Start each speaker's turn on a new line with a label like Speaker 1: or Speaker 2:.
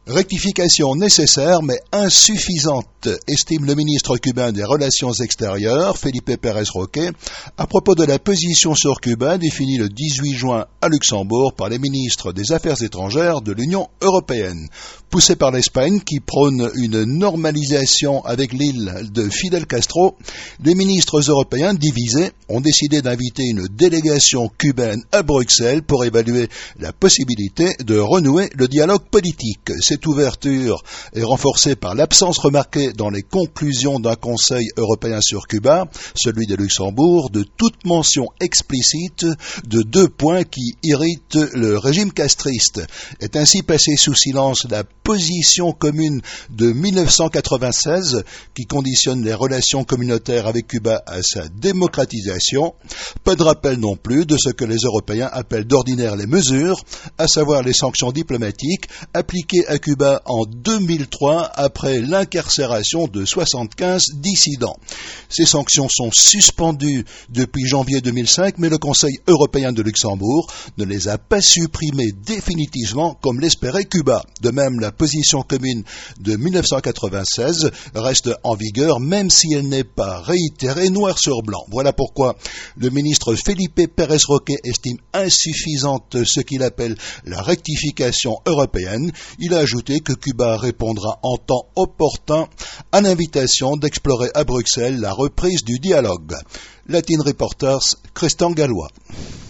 Speaker 1: Rectification nécessaire mais insuffisante, estime le ministre cubain des Relations extérieures, Felipe Pérez Roque, à propos de la position sur Cuba définie le 18 juin à Luxembourg par les ministres des Affaires étrangères de l'Union européenne. Poussé par l'Espagne qui prône une normalisation avec l'île de Fidel Castro, les ministres européens divisés ont décidé d'inviter une délégation cubaine à Bruxelles pour évaluer la possibilité de renouer le dialogue politique. Cette ouverture est renforcée par l'absence remarquée dans les conclusions d'un Conseil européen sur Cuba, celui de Luxembourg, de toute mention explicite de deux points qui irritent le régime castriste. Est ainsi passé sous silence la position commune de 1996 qui conditionne les relations communautaires avec Cuba à sa démocratisation. Pas de rappel non plus de ce que les Européens appellent d'ordinaire les mesures, à savoir les sanctions diplomatiques appliquées à Cuba en 2003 après l'incarcération de 75 dissidents. Ces sanctions sont suspendues depuis janvier 2005, mais le Conseil européen de Luxembourg ne les a pas supprimées définitivement comme l'espérait Cuba. De même, la position commune de 1996 reste en vigueur même si elle n'est pas réitérée noir sur blanc. Voilà pourquoi le ministre Felipe Pérez Roque estime insuffisante ce qu'il appelle la rectification européenne. Il a ajouté que Cuba répondra en temps opportun à l'invitation d'explorer à Bruxelles la reprise du dialogue. Latin Reporters, Christian Gallois.